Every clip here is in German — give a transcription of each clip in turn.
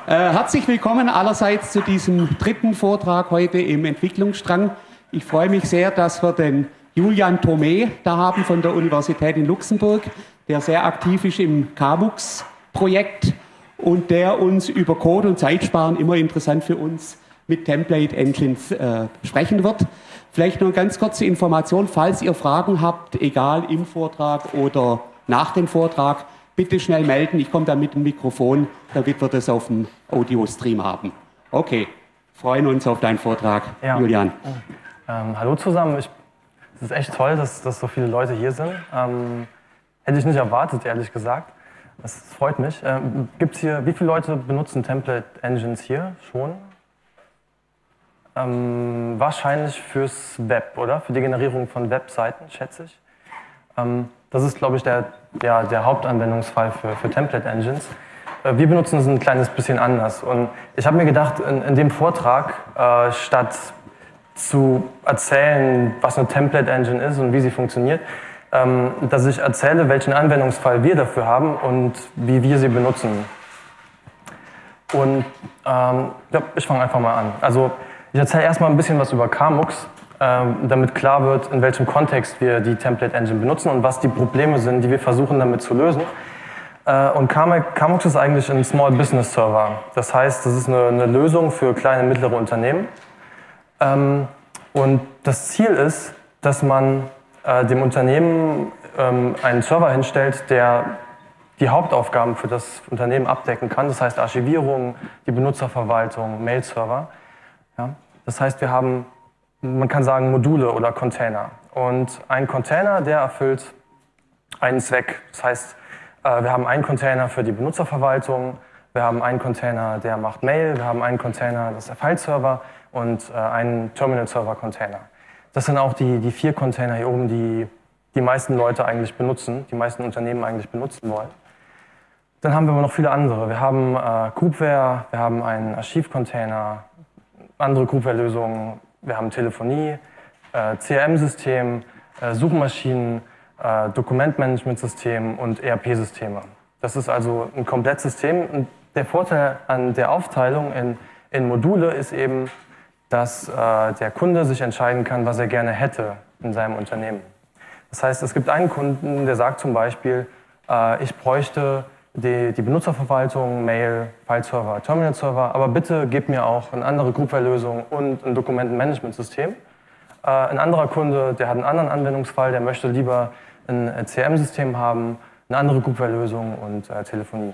Herzlich willkommen allerseits zu diesem dritten Vortrag heute im Entwicklungsstrang. Ich freue mich sehr, dass wir den Julian Thomé da haben von der Universität in Luxemburg, der sehr aktiv ist im KMUX-Projekt und der uns über Code und Zeitsparen, immer interessant für uns, mit Template Engines sprechen wird. Vielleicht noch eine ganz kurze Information, falls ihr Fragen habt, egal im Vortrag oder nach dem Vortrag, bitte schnell melden. Ich komme dann mit dem Mikrofon, damit wir das auf dem Audio-Stream haben. Okay, freuen uns auf deinen Vortrag, ja. Julian. Hallo zusammen. Es ist echt toll, dass so viele Leute hier sind. Hätte ich nicht erwartet, ehrlich gesagt. Das freut mich. Gibt's hier, wie viele Leute benutzen Template Engines hier schon? Wahrscheinlich fürs Web, oder? Für die Generierung von Webseiten, schätze ich. Das ist, glaube ich, der Hauptanwendungsfall für Template Engines. Wir benutzen es ein kleines bisschen anders. Und ich habe mir gedacht, in dem Vortrag, statt zu erzählen, was eine Template Engine ist und wie sie funktioniert, dass ich erzähle, welchen Anwendungsfall wir dafür haben und wie wir sie benutzen. Und ja, ich fange einfach mal an. Also ich erzähle erstmal ein bisschen was über KMUX, damit klar wird, in welchem Kontext wir die Template Engine benutzen und was die Probleme sind, die wir versuchen damit zu lösen. Und KMUX ist eigentlich ein Small Business Server. Das heißt, das ist eine Lösung für kleine und mittlere Unternehmen. Und das Ziel ist, dass man dem Unternehmen einen Server hinstellt, der die Hauptaufgaben für das Unternehmen abdecken kann. Das heißt Archivierung, die Benutzerverwaltung, Mail-Server. Ja? Das heißt, wir haben, man kann sagen, Module oder Container. Und ein Container, der erfüllt einen Zweck. Das heißt, wir haben einen Container für die Benutzerverwaltung, wir haben einen Container, der macht Mail, wir haben einen Container, das ist der File-Server und einen Terminal-Server-Container. Das sind auch die 4 Container hier oben, die die meisten Leute eigentlich benutzen, die meisten Unternehmen eigentlich benutzen wollen. Dann haben wir aber noch viele andere. Wir haben Groupware, wir haben einen Archiv-Container, andere Groupware-Lösungen, wir haben Telefonie, CRM-System, Suchmaschinen, Dokumentmanagementsystem und ERP-Systeme. Das ist also ein Komplettsystem. Und der Vorteil an der Aufteilung in Module ist eben, dass der Kunde sich entscheiden kann, was er gerne hätte in seinem Unternehmen. Das heißt, es gibt einen Kunden, der sagt zum Beispiel, ich bräuchte die Benutzerverwaltung, Mail, File-Server, Terminal-Server, aber bitte gib mir auch eine andere Groupware-Lösung und ein Dokumentenmanagementsystem. Ein anderer Kunde, der hat einen anderen Anwendungsfall, der möchte lieber ein CRM-System haben, eine andere Groupware-Lösung und Telefonie.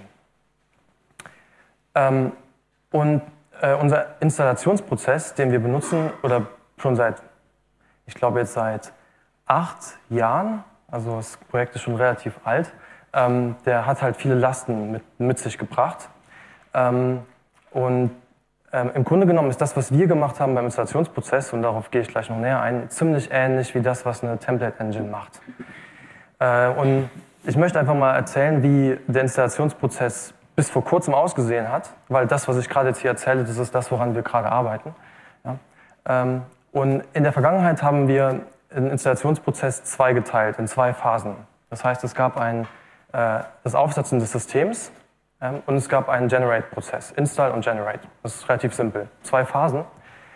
Unser Installationsprozess, den wir benutzen, oder schon ich glaube jetzt seit 8 Jahren, also das Projekt ist schon relativ alt, der hat halt viele Lasten mit sich gebracht. Im Grunde genommen ist das, was wir gemacht haben beim Installationsprozess, und darauf gehe ich gleich noch näher ein, ziemlich ähnlich wie das, was eine Template Engine macht. Und ich möchte einfach mal erzählen, wie der Installationsprozess bis vor kurzem ausgesehen hat, weil das, was ich gerade jetzt hier erzähle, das ist das, woran wir gerade arbeiten. Ja? Und in der Vergangenheit haben wir den Installationsprozess zweigeteilt, in 2 Phasen. Das heißt, es gab das Aufsetzen des Systems und es gab einen Generate-Prozess, Install und Generate. Das ist relativ simpel, 2 Phasen.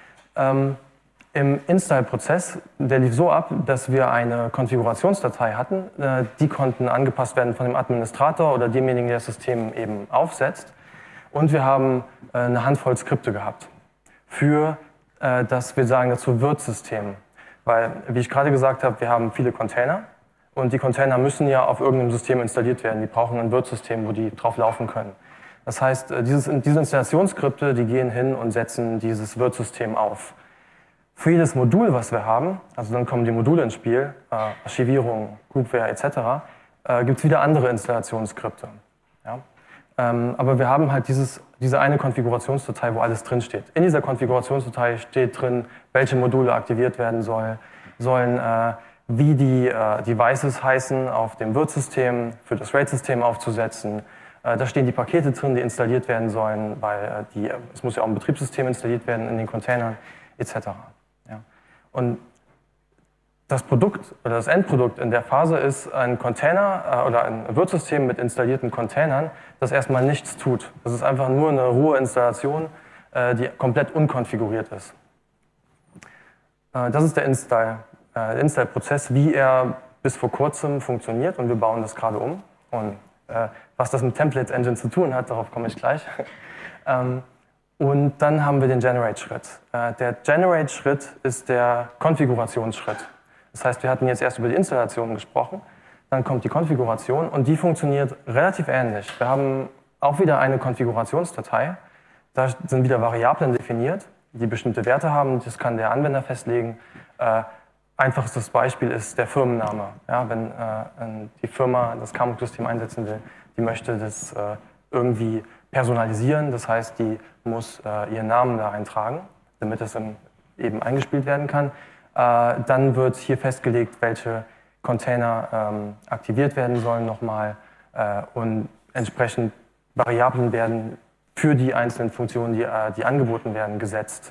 Im Install-Prozess, der lief so ab, dass wir eine Konfigurationsdatei hatten. Die konnten angepasst werden von dem Administrator oder demjenigen, der das System eben aufsetzt. Und wir haben eine Handvoll Skripte gehabt für das, wir sagen dazu, Wirtssystem. Weil, wie ich gerade gesagt habe, wir haben viele Container und die Container müssen ja auf irgendeinem System installiert werden. Die brauchen ein Wirtssystem, wo die drauf laufen können. Das heißt, diese Installationsskripte, die gehen hin und setzen dieses Wirtssystem auf. Für jedes Modul, was wir haben, also dann kommen die Module ins Spiel, Archivierung, Groupware etc., gibt es wieder andere Installationsskripte. Ja? Aber wir haben halt diese eine Konfigurationsdatei, wo alles drinsteht. In dieser Konfigurationsdatei steht drin, welche Module aktiviert werden sollen, wie die Devices heißen auf dem Wirtssystem, für das RAID-System aufzusetzen. Da stehen die Pakete drin, die installiert werden sollen, weil es muss ja auch ein Betriebssystem installiert werden in den Containern etc. Ja. Und das Produkt oder das Endprodukt in der Phase ist ein Container oder ein Wirtssystem mit installierten Containern, das erstmal nichts tut. Das ist einfach nur eine rohe Installation, die komplett unkonfiguriert ist. Das ist der Install-Prozess, wie er bis vor kurzem funktioniert, und wir bauen das gerade um. Und was das mit Templates Engine zu tun hat, darauf komme ich gleich. Und dann haben wir den Generate-Schritt. Der Generate-Schritt ist der Konfigurationsschritt. Das heißt, wir hatten jetzt erst über die Installation gesprochen, dann kommt die Konfiguration und die funktioniert relativ ähnlich. Wir haben auch wieder eine Konfigurationsdatei, da sind wieder Variablen definiert, die bestimmte Werte haben, das kann der Anwender festlegen. Einfachstes Beispiel ist der Firmenname. Ja, wenn die Firma das KMUX-System einsetzen will, die möchte das irgendwie personalisieren, das heißt, die muss ihren Namen da eintragen, damit es eben eingespielt werden kann. Dann wird hier festgelegt, welche Container aktiviert werden sollen nochmal und entsprechend Variablen werden für die einzelnen Funktionen, die angeboten werden, gesetzt.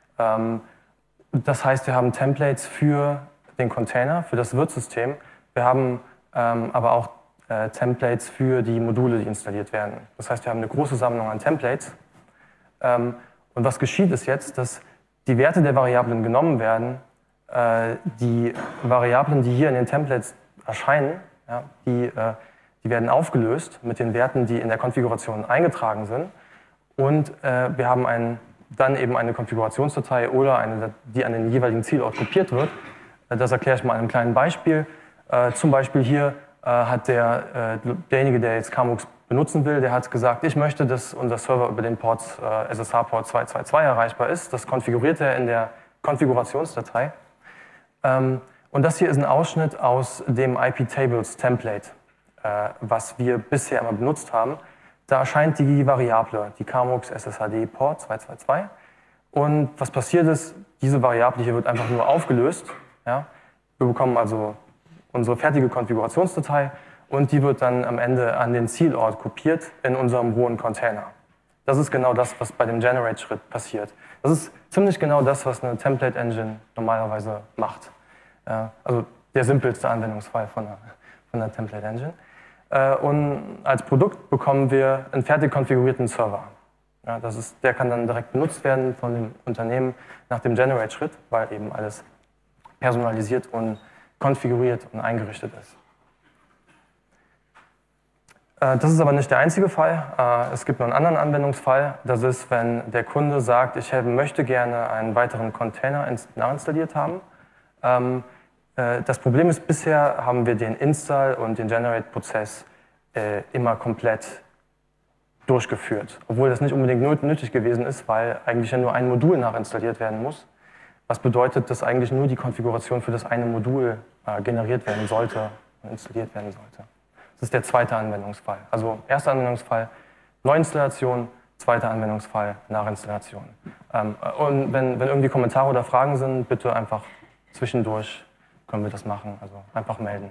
Das heißt, wir haben Templates für den Container, für das Wirtssystem. Wir haben aber auch Templates für die Module, die installiert werden. Das heißt, wir haben eine große Sammlung an Templates. Und was geschieht ist jetzt, dass die Werte der Variablen genommen werden. Die Variablen, die hier in den Templates erscheinen, ja, die werden aufgelöst mit den Werten, die in der Konfiguration eingetragen sind. Und wir haben dann eben eine Konfigurationsdatei oder eine, die an den jeweiligen Zielort kopiert wird. Das erkläre ich mal an einem kleinen Beispiel. Zum Beispiel hier hat derjenige, der jetzt KMUX benutzen will, der hat gesagt, ich möchte, dass unser Server über den Port SSH-Port 222 erreichbar ist. Das konfiguriert er in der Konfigurationsdatei. Und das hier ist ein Ausschnitt aus dem IP-Tables-Template, was wir bisher immer benutzt haben. Da erscheint die Variable, die KMUX SSHD-Port 222. Und was passiert ist, diese Variable hier wird einfach nur aufgelöst. Ja? Wir bekommen also unsere fertige Konfigurationsdatei und die wird dann am Ende an den Zielort kopiert in unserem rohen Container. Das ist genau das, was bei dem Generate-Schritt passiert. Das ist ziemlich genau das, was eine Template-Engine normalerweise macht. Also der simpelste Anwendungsfall von einer Template-Engine. Und als Produkt bekommen wir einen fertig konfigurierten Server. Ja, der kann dann direkt benutzt werden von dem Unternehmen nach dem Generate-Schritt, weil eben alles personalisiert und konfiguriert und eingerichtet ist. Das ist aber nicht der einzige Fall. Es gibt noch einen anderen Anwendungsfall. Das ist, wenn der Kunde sagt, ich möchte gerne einen weiteren Container nachinstalliert haben. Das Problem ist, bisher haben wir den Install- und den Generate-Prozess immer komplett durchgeführt. Obwohl das nicht unbedingt nötig gewesen ist, weil eigentlich ja nur ein Modul nachinstalliert werden muss. Was bedeutet, dass eigentlich nur die Konfiguration für das eine Modul generiert werden sollte und installiert werden sollte. Das ist der zweite Anwendungsfall. Also erster Anwendungsfall, Neuinstallation, zweiter Anwendungsfall, Nachinstallation. Und wenn irgendwie Kommentare oder Fragen sind, bitte einfach zwischendurch können wir das machen, also einfach melden.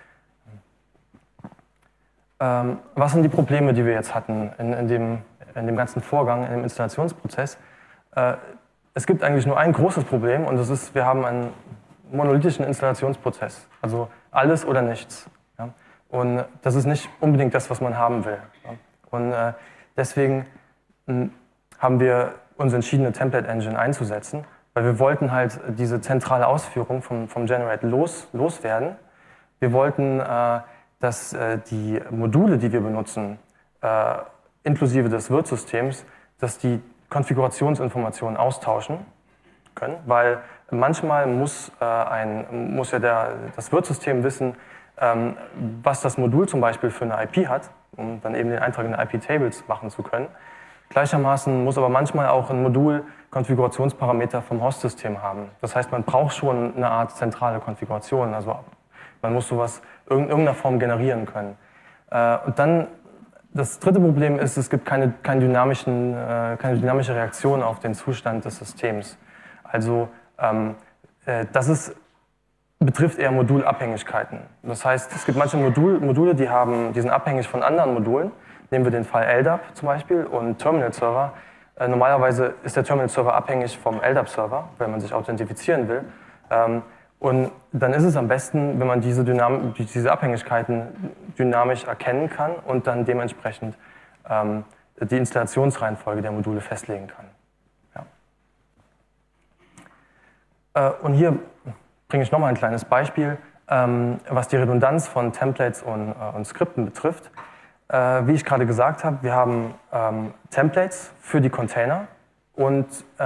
Was sind die Probleme, die wir jetzt hatten in dem ganzen Vorgang, in dem Installationsprozess? Es gibt eigentlich nur ein großes Problem und das ist, wir haben einen monolithischen Installationsprozess, also alles oder nichts. Ja? Und das ist nicht unbedingt das, was man haben will. Ja? Und deswegen haben wir uns entschieden, eine Template-Engine einzusetzen, weil wir wollten halt diese zentrale Ausführung vom Generate loswerden. Wir wollten, dass die Module, die wir benutzen, inklusive des Wirtssystems, dass die Konfigurationsinformationen austauschen können, weil manchmal muss ja das Wirtssystem wissen, was das Modul zum Beispiel für eine IP hat, um dann eben den Eintrag in IP-Tables machen zu können. Gleichermaßen muss aber manchmal auch ein Modul Konfigurationsparameter vom Host-System haben. Das heißt, man braucht schon eine Art zentrale Konfiguration, also man muss sowas in irgendeiner Form generieren können. Und dann das dritte Problem ist, es gibt keine dynamische Reaktion auf den Zustand des Systems. Also das betrifft eher Modulabhängigkeiten. Das heißt, es gibt manche Module, die sind abhängig von anderen Modulen. Nehmen wir den Fall LDAP zum Beispiel und Terminal-Server. Normalerweise ist der Terminal-Server abhängig vom LDAP-Server, wenn man sich authentifizieren will. Und dann ist es am besten, wenn man diese Abhängigkeiten dynamisch erkennen kann und dann dementsprechend die Installationsreihenfolge der Module festlegen kann. Ja. Und hier bringe ich nochmal ein kleines Beispiel, was die Redundanz von Templates und Skripten betrifft. Wie ich gerade gesagt habe, wir haben Templates für die Container und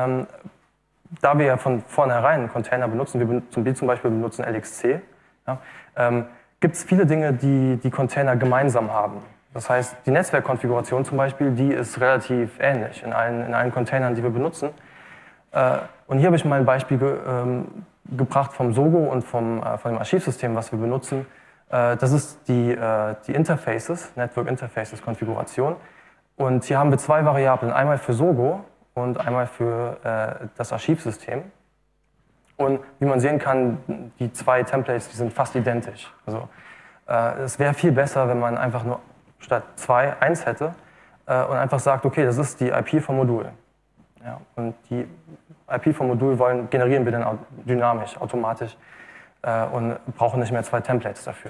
da wir ja von vornherein Container benutzen, wir zum Beispiel benutzen LXC, ja, gibt es viele Dinge, die die Container gemeinsam haben. Das heißt, die Netzwerkkonfiguration zum Beispiel, die ist relativ ähnlich in allen Containern, die wir benutzen. Und hier habe ich mal ein Beispiel gebracht vom SOGO und von dem Archivsystem, was wir benutzen. Das ist die Interfaces, Network Interfaces Konfiguration. Und hier haben wir zwei Variablen, einmal für SOGO und einmal für das Archivsystem. Und wie man sehen kann, die zwei Templates, die sind fast identisch. Also es wäre viel besser, wenn man einfach nur statt 2 1 hätte und einfach sagt, okay, das ist die IP vom Modul. Ja, und die IP vom Modul generieren wir dann dynamisch, automatisch und brauchen nicht mehr 2 Templates dafür.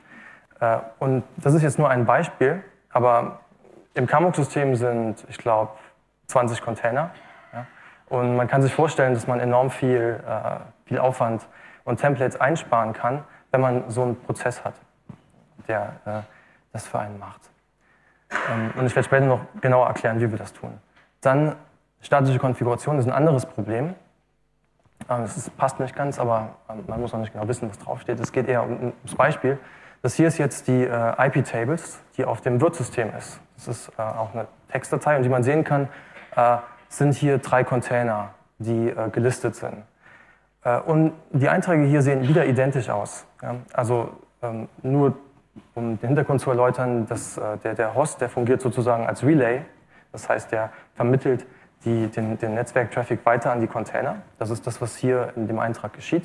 Und das ist jetzt nur ein Beispiel, aber im Kamuk-System sind, ich glaube, 20 Container. Ja? Und man kann sich vorstellen, dass man enorm viel Aufwand und Templates einsparen kann, wenn man so einen Prozess hat, der das für einen macht. Und ich werde später noch genauer erklären, wie wir das tun. Dann statische Konfiguration ist ein anderes Problem. Das passt nicht ganz, aber man muss auch nicht genau wissen, was draufsteht. Es geht eher ums Beispiel. Das hier ist jetzt die IP-Tables, die auf dem Wirtssystem ist. Das ist auch eine Textdatei und wie man sehen kann, sind hier 3 Container, die gelistet sind. Und die Einträge hier sehen wieder identisch aus. Ja? Also nur um den Hintergrund zu erläutern, der Host, der fungiert sozusagen als Relay. Das heißt, der vermittelt den Netzwerk-Traffic weiter an die Container. Das ist das, was hier in dem Eintrag geschieht.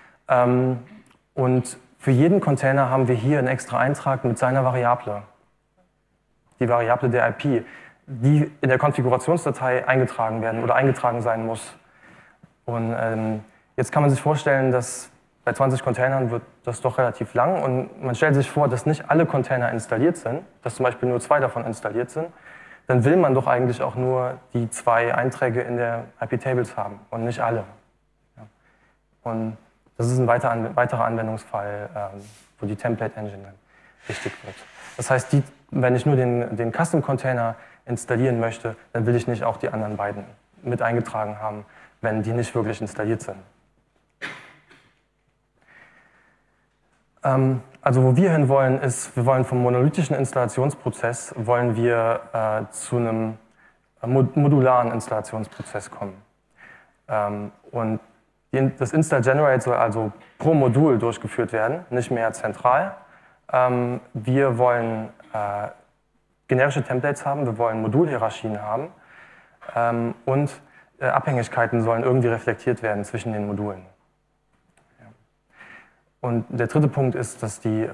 Und für jeden Container haben wir hier einen extra Eintrag mit seiner Variable. Die Variable der IP, die in der Konfigurationsdatei eingetragen werden oder eingetragen sein muss. Und jetzt kann man sich vorstellen, dass bei 20 Containern wird das doch relativ lang und man stellt sich vor, dass nicht alle Container installiert sind, dass zum Beispiel nur 2 davon installiert sind. Dann will man doch eigentlich auch nur die 2 Einträge in der IP-Tables haben und nicht alle. Ja. Und das ist ein weiterer Anwendungsfall, wo die Template Engine dann wichtig wird. Das heißt, wenn ich nur den Custom-Container installieren möchte, dann will ich nicht auch die anderen beiden mit eingetragen haben, wenn die nicht wirklich installiert sind. Also wo wir hin wollen, ist, wir wollen vom monolithischen Installationsprozess wollen wir zu einem modularen Installationsprozess kommen. Und das Install-Generate soll also pro Modul durchgeführt werden, nicht mehr zentral. Wir wollen generische Templates haben, wir wollen Modulhierarchien haben und Abhängigkeiten sollen irgendwie reflektiert werden zwischen den Modulen. Und der dritte Punkt ist, dass die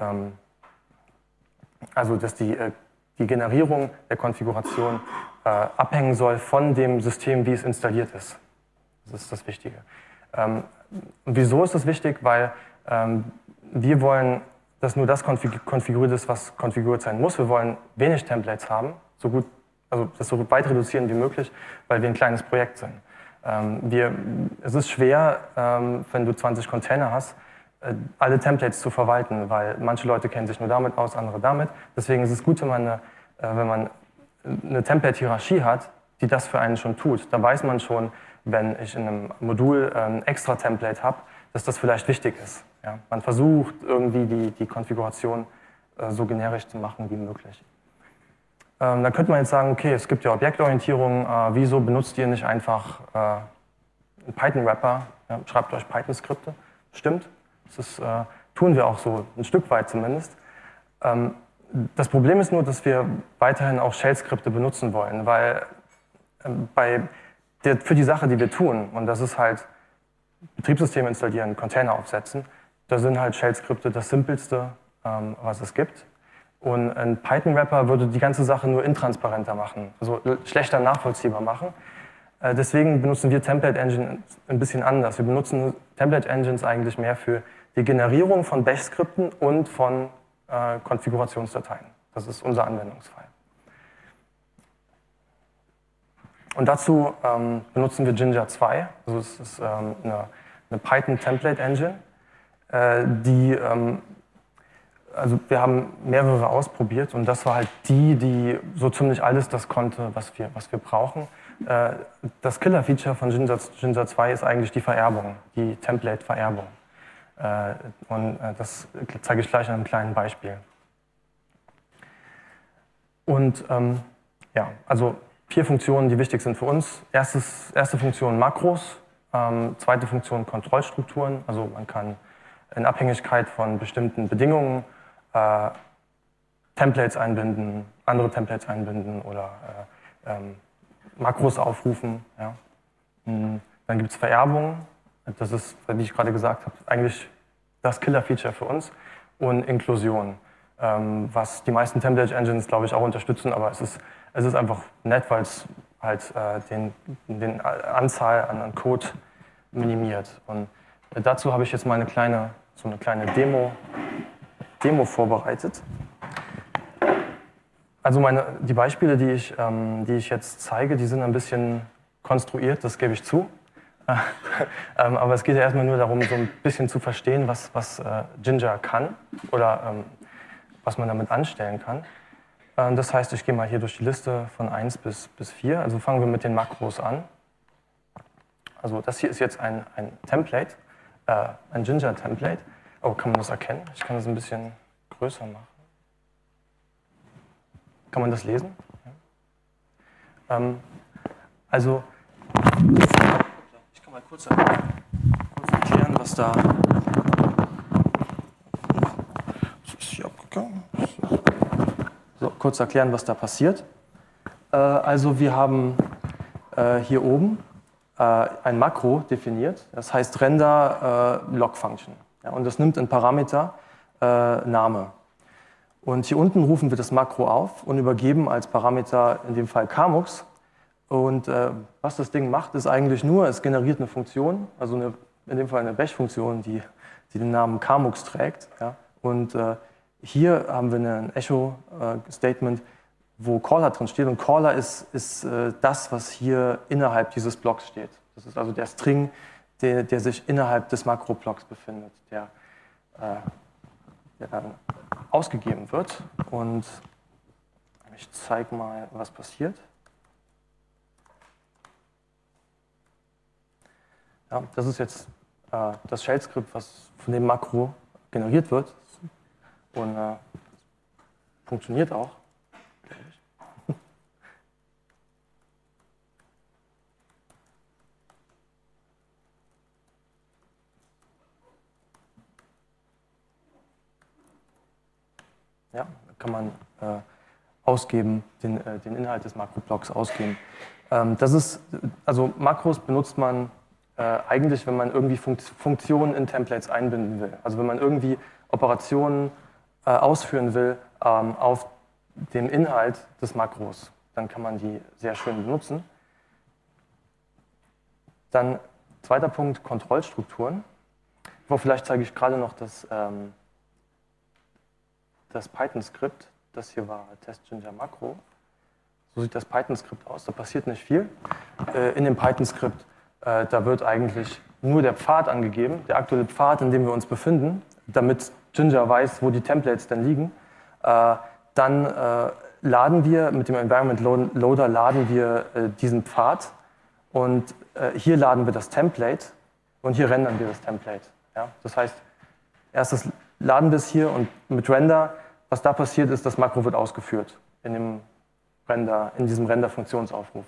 Generierung der Konfiguration abhängen soll von dem System, wie es installiert ist. Das ist das Wichtige. Wieso ist das wichtig? Weil wir wollen, dass nur das konfiguriert ist, was konfiguriert sein muss. Wir wollen wenig Templates haben, das so weit reduzieren wie möglich, weil wir ein kleines Projekt sind. Es ist schwer, wenn du 20 Container hast, alle Templates zu verwalten, weil manche Leute kennen sich nur damit aus, andere damit. Deswegen ist es gut, wenn man eine Template-Hierarchie hat, die das für einen schon tut. Da weiß man schon, wenn ich in einem Modul ein extra Template habe, dass das vielleicht wichtig ist. Ja? Man versucht irgendwie die Konfiguration so generisch zu machen wie möglich. Dann könnte man jetzt sagen, okay, es gibt ja Objektorientierung, wieso benutzt ihr nicht einfach einen Python-Wrapper, ja, schreibt euch Python-Skripte? Stimmt. Das tun wir auch so, ein Stück weit zumindest. Das Problem ist nur, dass wir weiterhin auch Shell-Skripte benutzen wollen, weil für die Sache, die wir tun, und das ist halt Betriebssystem installieren, Container aufsetzen, da sind halt Shell-Skripte das Simpelste, was es gibt. Und ein Python-Wrapper würde die ganze Sache nur intransparenter machen, also schlechter nachvollziehbar machen. Deswegen benutzen wir Template Engine ein bisschen anders. Wir benutzen Template Engines eigentlich mehr für die Generierung von Bash-Skripten und von Konfigurationsdateien. Das ist unser Anwendungsfall. Und dazu benutzen wir Jinja 2. Also es ist eine Python Template Engine, also wir haben mehrere ausprobiert und das war halt die so ziemlich alles das konnte, was wir brauchen. Das Killer-Feature von Jinja 2 ist eigentlich die Vererbung, die Template-Vererbung. Und das zeige ich gleich an einem kleinen Beispiel. Und ja, also 4 Funktionen, die wichtig sind für uns. Erste Funktion Makros, zweite Funktion Kontrollstrukturen. Also man kann in Abhängigkeit von bestimmten Bedingungen Templates einbinden, andere Templates einbinden oder Makros aufrufen. Ja. Dann gibt es Vererbung. Das ist, wie ich gerade gesagt habe, eigentlich das Killer-Feature für uns. Und Inklusion, was die meisten Template-Engines, glaube ich, auch unterstützen, aber es ist einfach nett, weil es halt den Anzahl an Code minimiert. Und dazu habe ich jetzt mal eine kleine Demo vorbereitet. Also die Beispiele, die ich jetzt zeige, die sind ein bisschen konstruiert, das gebe ich zu. Aber es geht ja erstmal nur darum, so ein bisschen zu verstehen, was Jinja kann oder was man damit anstellen kann. Das heißt, ich gehe mal hier durch die Liste von 1 bis 4. Also fangen wir mit den Makros an. Also das hier ist jetzt ein Template, ein Jinja-Template. Oh, kann man das erkennen? Ich kann das ein bisschen größer machen. Kann man das lesen? Ja. Also, ich kann mal kurz erklären, was da... Das ist hier abgegangen. So, kurz erklären, was da passiert. Also wir haben hier oben ein Makro definiert, das heißt Render Log Function. Ja, und das nimmt einen Parameter Name. Und hier unten rufen wir das Makro auf und übergeben als Parameter in dem Fall Kamux. Und was das Ding macht, ist eigentlich nur, es generiert eine Funktion, also in dem Fall eine Bash-Funktion, die den Namen Kamux trägt. Ja. Und hier haben wir ein Echo-Statement, wo Caller drin steht. Und Caller ist das, was hier innerhalb dieses Blocks steht. Das ist also der String, der sich innerhalb des Makro-Blocks befindet, der dann ausgegeben wird. Und ich zeige mal, was passiert. Ja, das ist jetzt das Shell-Skript, was von dem Makro generiert wird. Und funktioniert auch. Ja, da kann man ausgeben, den Inhalt des Makroblocks ausgeben. Also Makros benutzt man eigentlich, wenn man irgendwie Funktionen in Templates einbinden will. Also wenn man irgendwie Operationen ausführen will auf dem Inhalt des Makros, dann kann man die sehr schön benutzen. Dann zweiter Punkt, Kontrollstrukturen. Vielleicht zeige ich gerade noch das Python-Skript. Das hier war Test-Jinja Makro. So sieht das Python-Skript aus, da passiert nicht viel. In dem Python-Skript, da wird eigentlich nur der Pfad angegeben, der aktuelle Pfad, in dem wir uns befinden, damit Jinja weiß, wo die Templates denn liegen. Dann laden wir mit dem Environment Loader diesen Pfad und hier laden wir das Template und hier rendern wir das Template. Ja? Das heißt, erstes laden wir es hier und mit Render, was da passiert ist, das Makro wird ausgeführt in diesem Render-Funktionsaufruf.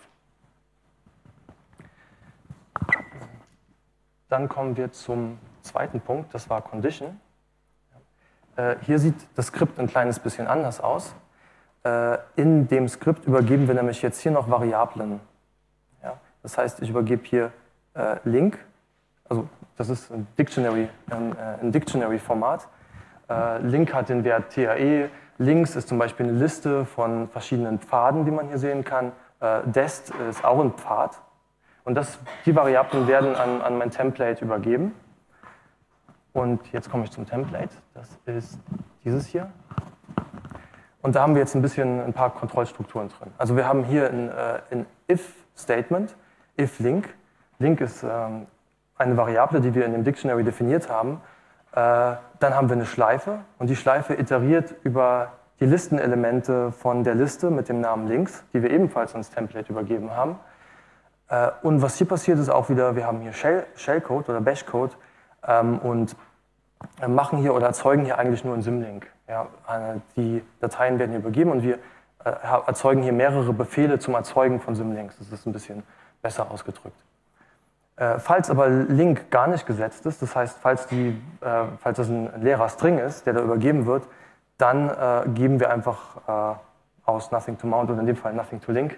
Dann kommen wir zum zweiten Punkt, das war Condition. Hier sieht das Skript ein kleines bisschen anders aus. In dem Skript übergeben wir nämlich jetzt hier noch Variablen. Ja? Das heißt, ich übergebe hier Link, also das ist ein Dictionary-Format. Link hat den Wert TAE, Links ist zum Beispiel eine Liste von verschiedenen Pfaden, die man hier sehen kann. Dest ist auch ein Pfad. Und die Variablen werden an mein Template übergeben. Und jetzt komme ich zum Template. Das ist dieses hier. Und da haben wir jetzt ein paar Kontrollstrukturen drin. Also wir haben hier ein if-Statement, if-link. Link ist eine Variable, die wir in dem Dictionary definiert haben. Dann haben wir eine Schleife und die Schleife iteriert über die Listenelemente von der Liste mit dem Namen links, die wir ebenfalls ans Template übergeben haben. Und was hier passiert ist auch wieder, wir haben hier Shellcode oder Bash-Code und machen hier oder erzeugen hier eigentlich nur einen Symlink. Ja, die Dateien werden hier übergeben und wir erzeugen hier mehrere Befehle zum Erzeugen von Symlinks. Das ist ein bisschen besser ausgedrückt. Falls aber Link gar nicht gesetzt ist, das heißt, falls das ein leerer String ist, der da übergeben wird, dann geben wir einfach aus Nothing to Mount oder in dem Fall Nothing to Link.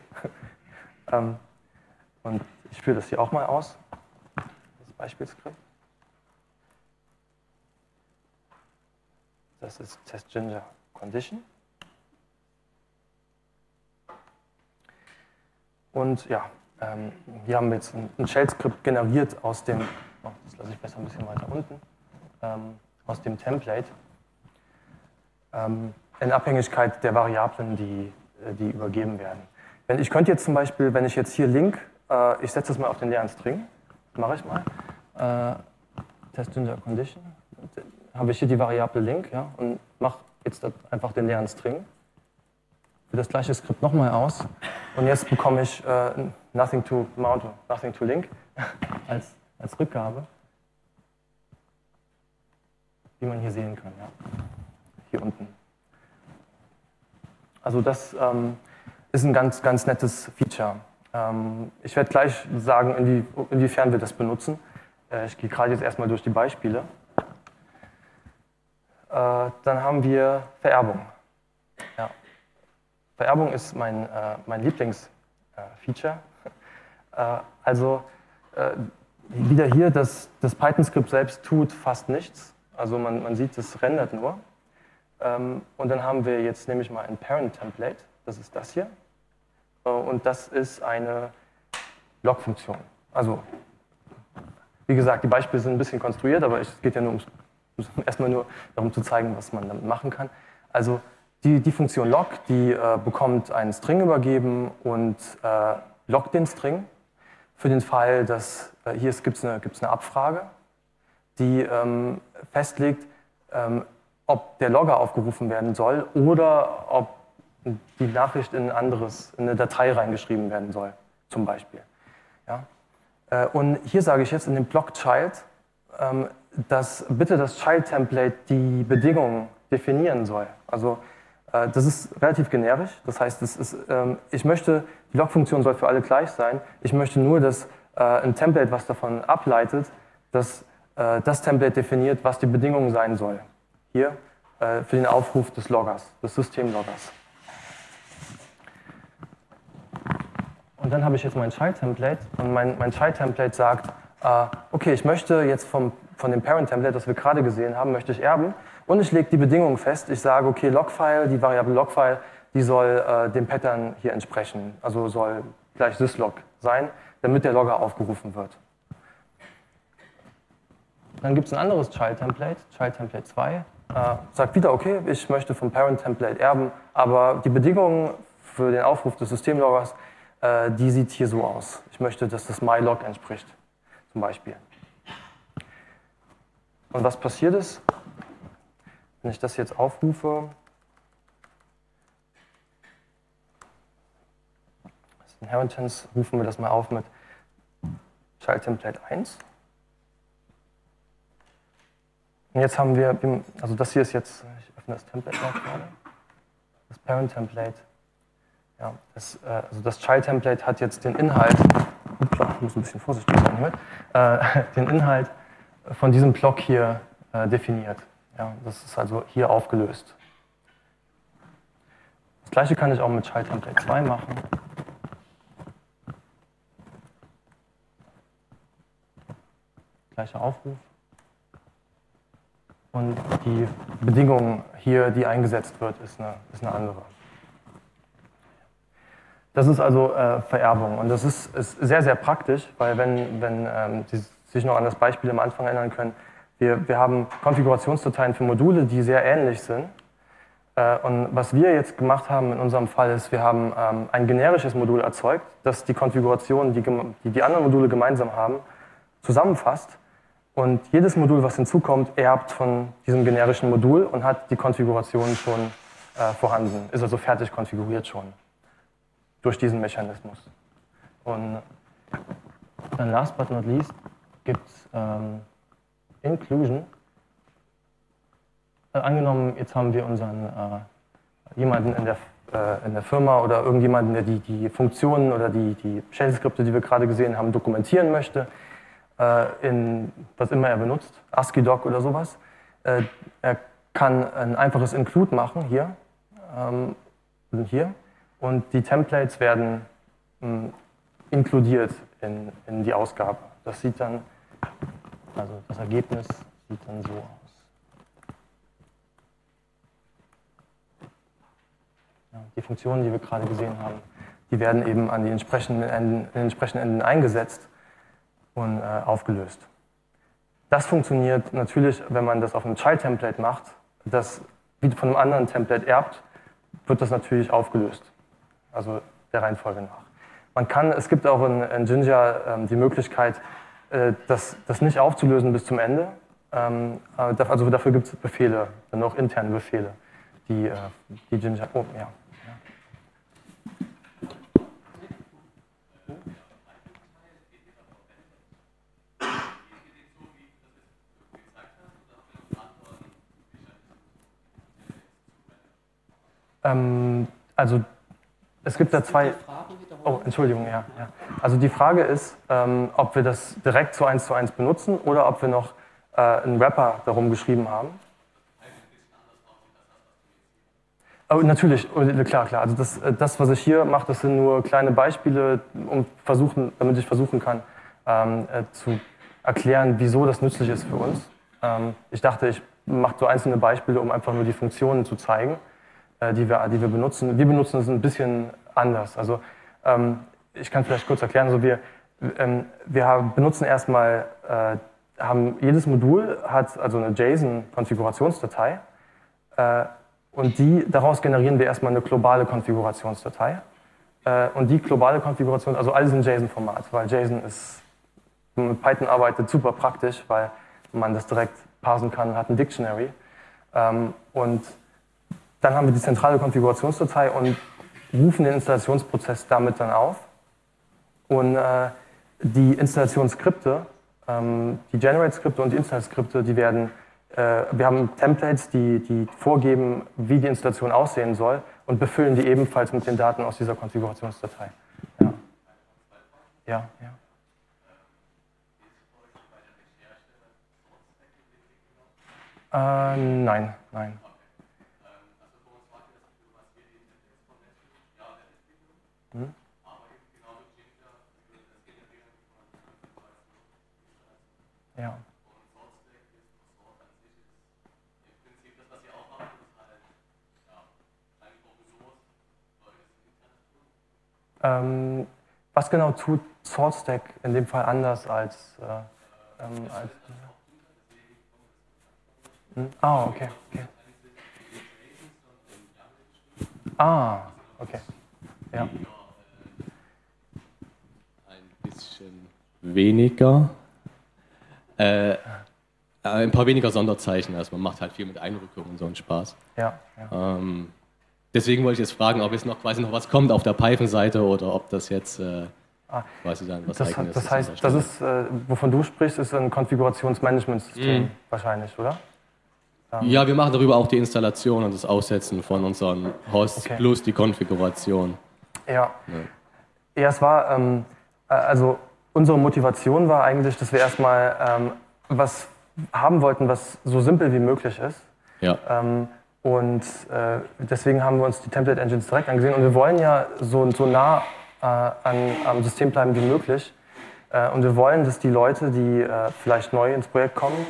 Und ich führe das hier auch mal aus, das Beispielskript. Das ist TestGinger Condition. Und ja, hier haben wir jetzt ein Shell-Skript generiert aus dem, das lasse ich besser ein bisschen weiter unten, aus dem Template, in Abhängigkeit der Variablen, die übergeben werden. Ich könnte jetzt zum Beispiel, wenn ich jetzt hier Link, ich setze das mal auf den leeren String, das mache ich mal, TestGinger Condition, habe ich hier die Variable Link, ja, und mache jetzt einfach den leeren String. Für das gleiche Skript nochmal aus und jetzt bekomme ich Nothing to Mount, Nothing to Link als Rückgabe, wie man hier sehen kann, ja. Hier unten. Also das ist ein ganz, ganz nettes Feature. Ich werde gleich sagen, inwiefern wir das benutzen. Ich gehe gerade jetzt erstmal durch die Beispiele. Dann haben wir Vererbung. Ja. Vererbung ist mein Lieblingsfeature. Also wieder hier, das Python-Skript selbst tut fast nichts. Also man sieht, es rendert nur. Und dann haben wir jetzt, nehme ich mal ein Parent-Template, das ist das hier. Und das ist eine Log-Funktion. Also, wie gesagt, die Beispiele sind ein bisschen konstruiert, aber es geht ja erstmal nur darum zu zeigen, was man damit machen kann. Also die Funktion log, die bekommt einen String übergeben und loggt den String. Für den Fall, dass hier gibt es eine Abfrage, die festlegt, ob der Logger aufgerufen werden soll oder ob die Nachricht in eine Datei reingeschrieben werden soll, zum Beispiel. Ja? Und hier sage ich jetzt in dem Block Child, dass bitte das Child-Template die Bedingungen definieren soll. Also das ist relativ generisch, das heißt, ich möchte, die Log-Funktion soll für alle gleich sein, ich möchte nur, dass ein Template, was davon ableitet, dass das Template definiert, was die Bedingung sein soll. Hier für den Aufruf des Loggers, des Systemloggers. Und dann habe ich jetzt mein Child-Template und mein Child-Template sagt, okay, ich möchte jetzt von dem Parent-Template, das wir gerade gesehen haben, möchte ich erben und ich lege die Bedingungen fest. Ich sage, okay, Logfile, die Variable Logfile, die soll dem Pattern hier entsprechen, also soll gleich syslog sein, damit der Logger aufgerufen wird. Dann gibt es ein anderes Child-Template, Child-Template 2, sagt wieder, okay, ich möchte vom Parent-Template erben, aber die Bedingungen für den Aufruf des Systemloggers, die sieht hier so aus. Ich möchte, dass das mylog entspricht, zum Beispiel. Und was passiert ist, wenn ich das jetzt aufrufe, das Inheritance, rufen wir das mal auf mit Child-Template 1. Und jetzt haben wir, also das hier ist jetzt, ich öffne das Template mal gerade, das Parent-Template. Ja, also das Child-Template hat jetzt den Inhalt, ich muss ein bisschen vorsichtig sein hier, den Inhalt von diesem Block hier definiert. Ja, das ist also hier aufgelöst. Das gleiche kann ich auch mit Child-Template 2 machen. Gleicher Aufruf. Und die Bedingung hier, die eingesetzt wird, ist eine andere. Das ist also Vererbung und das ist sehr, sehr praktisch, weil wenn Sie sich noch an das Beispiel am Anfang erinnern können, wir haben Konfigurationsdateien für Module, die sehr ähnlich sind. Und was wir jetzt gemacht haben in unserem Fall ist, wir haben ein generisches Modul erzeugt, das die Konfiguration, die anderen Module gemeinsam haben, zusammenfasst. Und jedes Modul, was hinzukommt, erbt von diesem generischen Modul und hat die Konfiguration schon vorhanden, ist also fertig konfiguriert schon durch diesen Mechanismus. Und dann last but not least gibt es Inclusion. Angenommen, jetzt haben wir unseren jemanden in der Firma oder irgendjemanden, der die Funktionen oder die Shell-Skripte, die wir gerade gesehen haben, dokumentieren möchte, in was immer er benutzt, ASCII-Doc oder sowas. Er kann ein einfaches Include machen, hier und hier. Und die Templates werden inkludiert in die Ausgabe. Das sieht dann, also das Ergebnis sieht dann so aus. Ja, die Funktionen, die wir gerade gesehen haben, die werden eben an den entsprechenden Enden eingesetzt und aufgelöst. Das funktioniert natürlich, wenn man das auf einem Child-Template macht, das wie von einem anderen Template erbt, wird das natürlich aufgelöst. Also der Reihenfolge nach. Es gibt auch in Jinja die Möglichkeit, das nicht aufzulösen bis zum Ende. Also dafür gibt es Befehle, dann auch interne Befehle, die Jinja. Oh, ja. Also es gibt da zwei. Oh, Entschuldigung, ja. Also die Frage ist, ob wir das direkt zu 1:1 benutzen oder ob wir noch einen Wrapper darum geschrieben haben. Oh, natürlich, klar. Also das, was ich hier mache, das sind nur kleine Beispiele, damit ich versuchen kann, zu erklären, wieso das nützlich ist für uns. Ich dachte, ich mache so einzelne Beispiele, um einfach nur die Funktionen zu zeigen, die wir benutzen. Wir benutzen es ein bisschen anders. Also ich kann vielleicht kurz erklären, also wir benutzen erstmal, jedes Modul hat also eine JSON-Konfigurationsdatei und daraus generieren wir erstmal eine globale Konfigurationsdatei. Und die globale Konfiguration, also alles in JSON-Format, weil JSON ist, wenn man mit Python arbeitet, super praktisch, weil man das direkt parsen kann, hat ein Dictionary. Und dann haben wir die zentrale Konfigurationsdatei und rufen den Installationsprozess damit dann auf. Und die Installationsskripte, die Generate-Skripte und die Install-Skripte, wir haben Templates, die vorgeben, wie die Installation aussehen soll und befüllen die ebenfalls mit den Daten aus dieser Konfigurationsdatei. Ja. Nein. Ja. Was genau tut SaltStack in dem Fall anders als okay. Okay. Ja. Ein bisschen weniger. Ein paar weniger Sonderzeichen. Also man macht halt viel mit Einrückungen und so einen Spaß. Ja. Deswegen wollte ich jetzt fragen, ob jetzt noch quasi noch was kommt auf der Python-Seite oder ob das jetzt quasi dann was Eigenes ist. Das heißt, das ist, wovon du sprichst, ist ein Konfigurationsmanagementsystem wahrscheinlich, oder? Ja, wir machen darüber auch die Installation und das Aussetzen von unseren Hosts plus die Konfiguration. Ja, es war, also unsere Motivation war eigentlich, dass wir erstmal was haben wollten, was so simpel wie möglich ist. Ja. Und deswegen haben wir uns die Template Engines direkt angesehen und wir wollen ja so nah am System bleiben wie möglich. Und wir wollen, dass die Leute, die vielleicht neu ins Projekt kommen,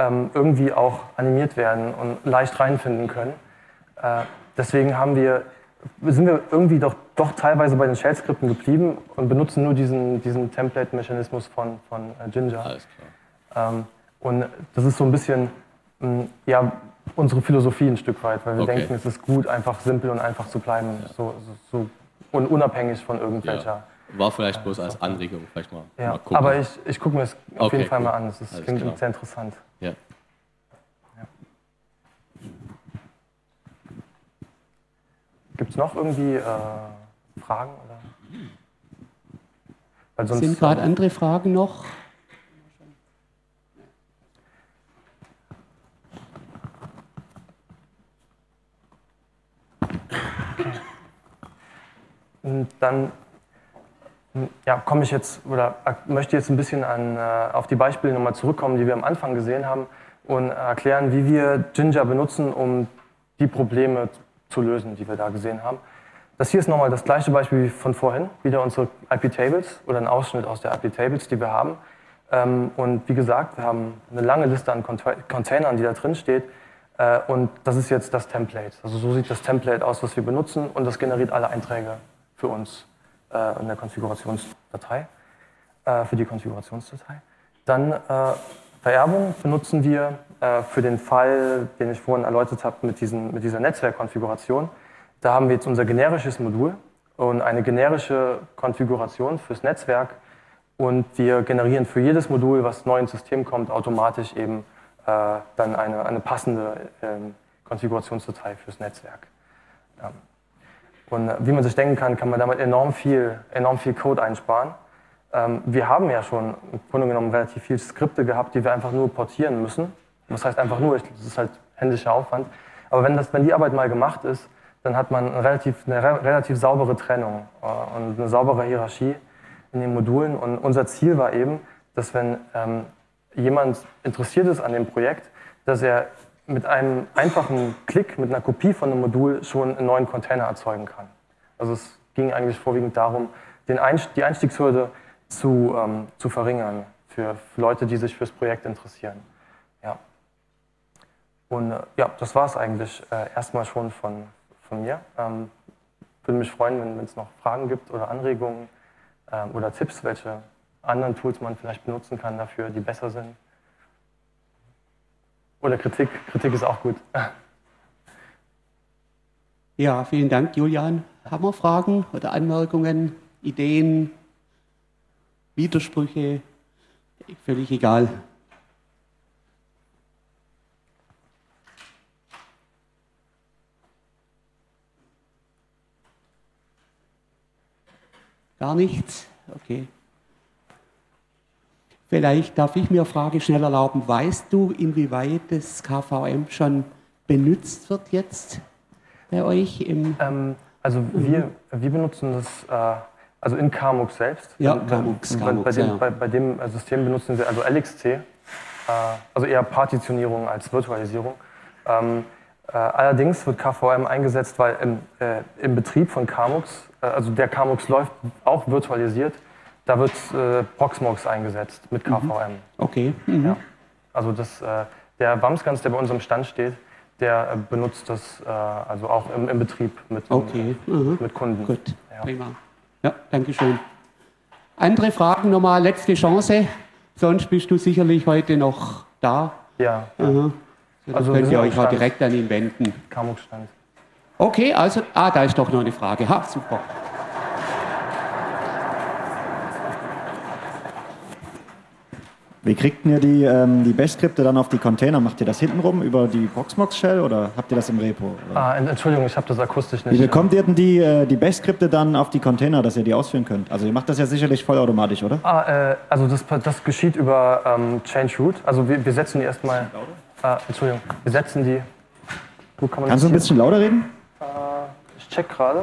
irgendwie auch animiert werden und leicht reinfinden können. Deswegen haben wir sind wir irgendwie doch teilweise bei den Shell-Skripten geblieben und benutzen nur diesen Template-Mechanismus von Jinja. Alles klar. Und das ist so ein bisschen ja, unsere Philosophie ein Stück weit, weil wir denken, es ist gut, einfach simpel und einfach zu bleiben, so unabhängig von irgendwelcher. Ja. War vielleicht bloß als Anregung, vielleicht mal gucken. Aber ich gucke mir es auf jeden Fall mal an, das klingt sehr interessant. Ja. Gibt es noch irgendwie Fragen? Oder? Weil sonst, sind gerade andere Fragen noch? Und dann komme ich jetzt oder möchte jetzt ein bisschen auf die Beispiele nochmal zurückkommen, die wir am Anfang gesehen haben und erklären, wie wir Jinja benutzen, um die Probleme zu lösen, die wir da gesehen haben. Das hier ist nochmal das gleiche Beispiel wie von vorhin, wieder unsere IP-Tables oder ein Ausschnitt aus der IP-Tables, die wir haben. Und wie gesagt, wir haben eine lange Liste an Containern, die da drin steht. Und das ist jetzt das Template. Also so sieht das Template aus, was wir benutzen, und das generiert alle Einträge für uns in der Konfigurationsdatei, für die Konfigurationsdatei. Dann Vererbung benutzen wir für den Fall, den ich vorhin erläutert habe mit dieser Netzwerkkonfiguration. Da haben wir jetzt unser generisches Modul und eine generische Konfiguration fürs Netzwerk, und wir generieren für jedes Modul, was neu ins System kommt, automatisch eben dann eine passende Konfigurationsdatei fürs Netzwerk. Und wie man sich denken kann, kann man damit enorm viel Code einsparen. Wir haben ja schon im Grunde genommen relativ viele Skripte gehabt, die wir einfach nur portieren müssen. Das heißt einfach nur, das ist halt händischer Aufwand. Aber wenn die Arbeit mal gemacht ist, dann hat man eine relativ saubere Trennung und eine saubere Hierarchie in den Modulen. Und unser Ziel war eben, dass wenn jemand interessiert ist an dem Projekt, dass er mit einem einfachen Klick, mit einer Kopie von einem Modul schon einen neuen Container erzeugen kann. Also es ging eigentlich vorwiegend darum, die Einstiegshürde zu verringern für Leute, die sich fürs Projekt interessieren. Ja. Und das war es eigentlich erstmal schon von mir. Würde mich freuen, wenn es noch Fragen gibt oder Anregungen oder Tipps, welche anderen Tools man vielleicht benutzen kann dafür, die besser sind. Oder Kritik. Kritik ist auch gut. Ja, vielen Dank, Julian. Haben wir Fragen oder Anmerkungen, Ideen, Widersprüche? Völlig egal. Gar nichts? Okay. Vielleicht darf ich mir eine Frage schnell erlauben. Weißt du, inwieweit das KVM schon benutzt wird jetzt bei euch? Also wir benutzen das also in Kamux selbst. Ja, Kamux, bei dem System benutzen wir also LXC, also eher Partitionierung als Virtualisierung. Allerdings wird KVM eingesetzt, weil im Betrieb von Kamux, also der Kamux läuft auch virtualisiert, da wird Proxmox eingesetzt mit KVM. Okay. Ja. Also der Wamsgans, der bei uns am Stand steht, der benutzt das also auch im Betrieb mit Kunden. Gut, prima. Ja, danke schön. Andere Fragen nochmal, letzte Chance. Sonst bist du sicherlich heute noch da. Ja. Also könnt ihr euch auch direkt an ihn wenden. Kamux-Stand. Okay, also, da ist doch noch eine Frage. Ha, super. Wie kriegt ihr die Bash-Skripte dann auf die Container? Macht ihr das hintenrum über die Proxmox-Shell oder habt ihr das im Repo? Entschuldigung, ich habe das akustisch nicht. Wie bekommt ihr denn die Bash-Skripte dann auf die Container, dass ihr die ausführen könnt? Also ihr macht das ja sicherlich vollautomatisch, oder? Also das geschieht über Change Root. Also wir setzen die erstmal... Entschuldigung, wir setzen die... Kannst du ein bisschen lauter reden? Ich check gerade.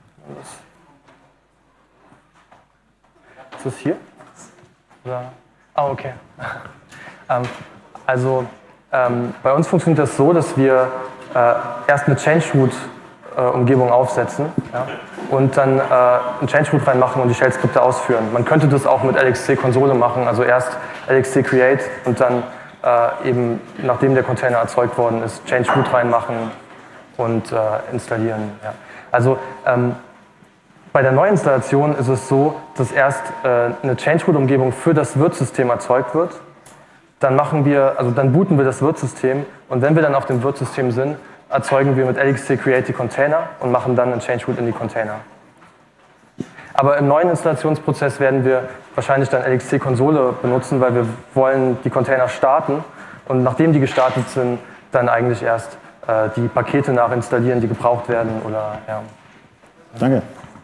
Ist das hier? Oder? Okay. Bei uns funktioniert das so, dass wir erst eine Change-Root-Umgebung aufsetzen, ja, und dann ein Change-Root reinmachen und die Shell-Skripte ausführen. Man könnte das auch mit LXC-Konsole machen, also erst LXC-Create und dann eben, nachdem der Container erzeugt worden ist, Change-Root reinmachen und installieren. Ja. Also bei der Neuinstallation ist es so, dass erst eine Change-Root-Umgebung für das Wirtssystem erzeugt wird. Dann booten wir das Wirtssystem und wenn wir dann auf dem Wirtssystem sind, erzeugen wir mit LXC create die Container und machen dann einen Change-Root in die Container. Aber im neuen Installationsprozess werden wir wahrscheinlich dann LXC-Konsole benutzen, weil wir wollen die Container starten und nachdem die gestartet sind, dann eigentlich erst die Pakete nachinstallieren, die gebraucht werden. Oder, ja. Danke.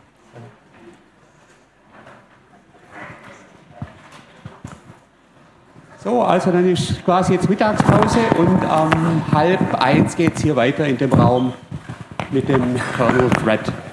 So, also dann ist quasi jetzt Mittagspause und 12:30 geht es hier weiter in dem Raum mit dem Kernel Thread.